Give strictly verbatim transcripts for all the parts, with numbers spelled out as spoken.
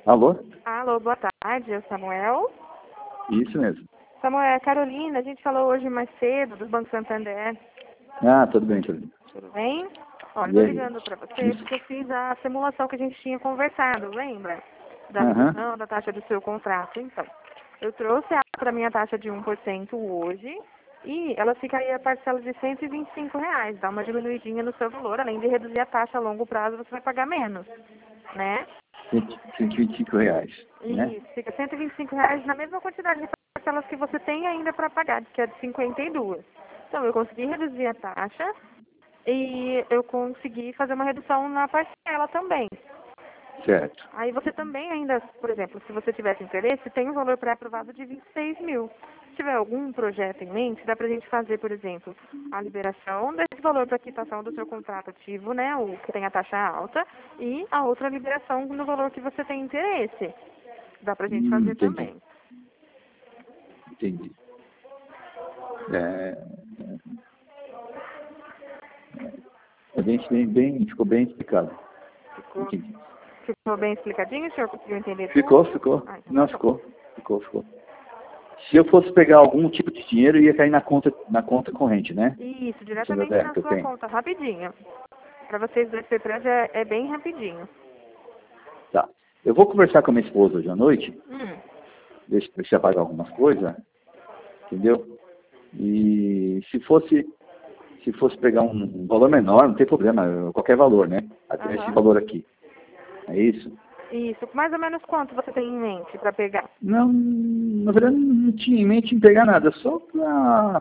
Alô? Alô, boa tarde, é o Samuel. Isso mesmo. Samuel, é a Carolina, a gente falou hoje mais cedo do Banco Santander. Ah, tudo bem, tudo bem. Tudo bem? Ó, E estou aí? ligando para você porque eu fiz a simulação que a gente tinha conversado, lembra? Da Aham. redução da taxa do seu contrato. Então, eu trouxe para minha taxa de um por cento hoje e ela ficaria a parcela de cento e vinte e cinco reais. Dá uma diminuidinha no seu valor, além de reduzir a taxa a longo prazo, você vai pagar menos, né? cento e vinte e cinco reais, né? Isso, fica cento e vinte e cinco reais na mesma quantidade de parcelas que você tem ainda para pagar, que é de cinquenta e duas. Então, eu consegui reduzir a taxa e eu consegui fazer uma redução na parcela também. Certo. Aí você também ainda, por exemplo, se você tivesse interesse, tem um valor pré-aprovado de vinte e seis mil. Se tiver algum projeto em mente, dá pra gente fazer, por exemplo, a liberação desse valor para quitação do seu contrato ativo, né, o que tem a taxa alta, e a outra liberação no valor que você tem interesse. Dá pra gente Hum, fazer entendi. também. Entendi. É, é bem, bem, bem- ficou bem explicado. Ficou, Entendi. ficou bem explicadinho? O senhor conseguiu entender Ficou, tudo? ficou. Ah, então Não, tá bom. ficou. Ficou, ficou. Se eu fosse pegar algum tipo de dinheiro, ia cair na conta, na conta corrente, né? Isso, Santander, diretamente na que eu sua tenho. conta, rapidinho. Para vocês dois C P F é, é bem rapidinho. Tá. Eu vou conversar com a minha esposa hoje à noite, Hum. deixa eu pagar algumas coisas, entendeu? E se fosse, se fosse pegar um valor menor, não tem problema, qualquer valor, né? Até esse Aham. valor aqui. É isso? Isso. Mais ou menos quanto você tem em mente para pegar? Não, na verdade não tinha em mente em pegar nada, só pra,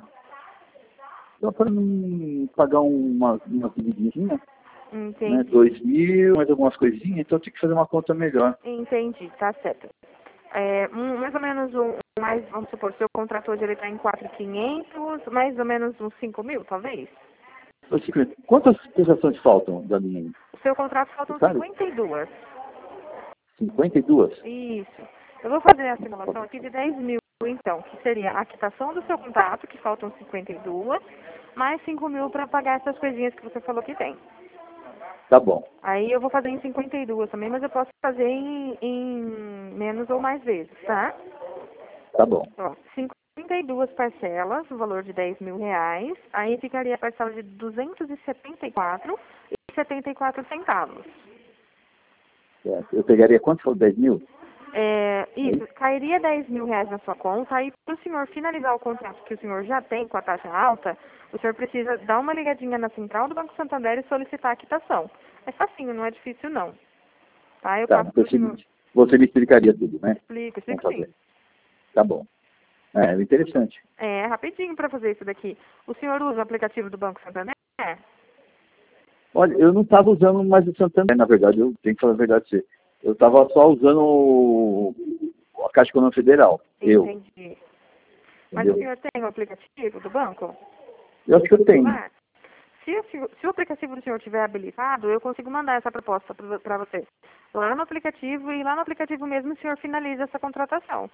só pra não pagar uma, uma divididinha, né? Entendi. Dois mil, mais algumas coisinhas, então eu tinha que fazer uma conta melhor. Entendi, tá certo. É, um, mais ou menos um, mais, vamos supor, seu contrato hoje ele está em quatro mil e quinhentos, mais ou menos uns cinco mil, talvez? Quantas prestações faltam da minha aí? O seu contrato Você faltam sabe? cinquenta e duas. cinquenta e duas? Isso. Eu vou fazer a simulação aqui de dez mil, então, que seria a quitação do seu contrato, que faltam cinquenta e duas, mais cinco mil para pagar essas coisinhas que você falou que tem. Tá bom, Aí eu vou fazer em cinquenta e duas também, mas eu posso fazer em, em menos ou mais vezes, tá? tá bom. Ó, cinquenta e duas parcelas, no valor de dez mil reais. Aí ficaria a parcela de duzentos e setenta e quatro e setenta e quatro centavos. Certo. Eu pegaria quanto? Falou dez mil? É, É isso, isso? cairia dez mil reais na sua conta, aí para o senhor finalizar o contrato que o senhor já tem com a taxa alta, o senhor precisa dar uma ligadinha na central do Banco Santander e solicitar a quitação. É facinho, não é difícil não. Tá? Eu Tá, passo então para o você, senhor. me- você me explicaria tudo, né? Explico, Vamos explico sim. fazer. Tá bom. É, interessante. É, rapidinho para fazer isso daqui. O senhor usa o aplicativo do Banco Santander? É. Olha, eu não estava usando mais o Santander, na verdade, eu tenho que falar a verdade pra você. Eu estava só usando o- a Caixa Econômica Federal. Eu, Entendi. Mas o entendeu? senhor tem o aplicativo do banco? Eu acho que eu tenho. Celular? Se o, senhor- se o aplicativo do senhor estiver habilitado, eu consigo mandar essa proposta para você. Lá no aplicativo e lá no aplicativo mesmo o senhor finaliza essa contratação.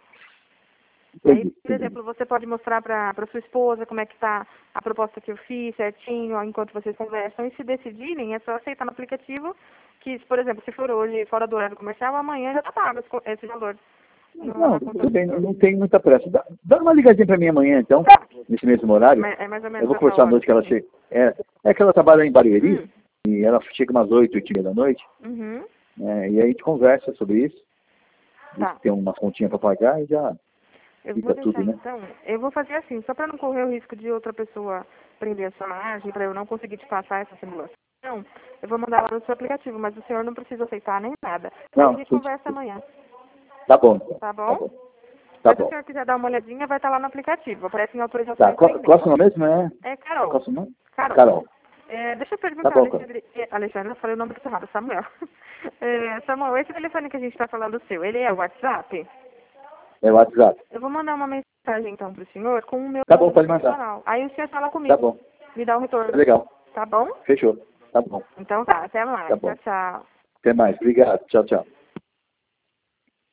Aí, Entendi, por entendi. exemplo, você pode mostrar para sua esposa como é que está a proposta que eu fiz certinho, ó, enquanto vocês conversam. E se decidirem, é só aceitar no aplicativo que, por exemplo, se for hoje fora do horário comercial, amanhã já está pago esse co- esse valor no- Não, na conta tudo do bem, senhor. não tenho muita pressa. Dá, dá uma ligadinha para mim amanhã, então, Tá. nesse mesmo horário. Mas é mais ou Eu menos vou essa conversar à hora, noite que ela assim. chega. É, é que ela trabalha em Barueri, Hum. e ela chega umas oito, oito e meia da noite, Uhum. né, e aí a gente conversa sobre isso, diz Tá. que tem uma continha para pagar e já Eu vou fica tudo, deixar né? então, eu vou fazer assim, só para não correr o risco de outra pessoa prender a sua margem, para eu não conseguir te passar essa simulação, eu vou mandar lá no seu aplicativo, mas o senhor não precisa aceitar nem nada. Aí a Não, gente tudo, conversa tudo. amanhã, Tá bom, então. tá Tá bom? bom. Tá Mas se o bom. senhor quiser dar uma olhadinha, vai estar lá no aplicativo, aparecem Tá, autorizações qual, qual é o seu pendentes. nome mesmo? É, É, Carol. qual é o seu nome? Carol. Carol. É, deixa eu Tá perguntar, bom, Carol. Alexandre, é, Alexandre, eu falei o nome do errado, Samuel. É, Samuel, esse telefone que a gente está falando seu, ele é o WhatsApp? É o WhatsApp. Eu vou mandar uma mensagem então para o senhor com o meu Tá bom, número pode mandar. profissional. Aí o senhor fala Tá comigo, bom. me dá um retorno. Legal. Tá bom? Fechou. Tá bom. Então tá, até Tá mais. bom. Tchau, tchau. Até mais. Obrigado. Tchau, tchau.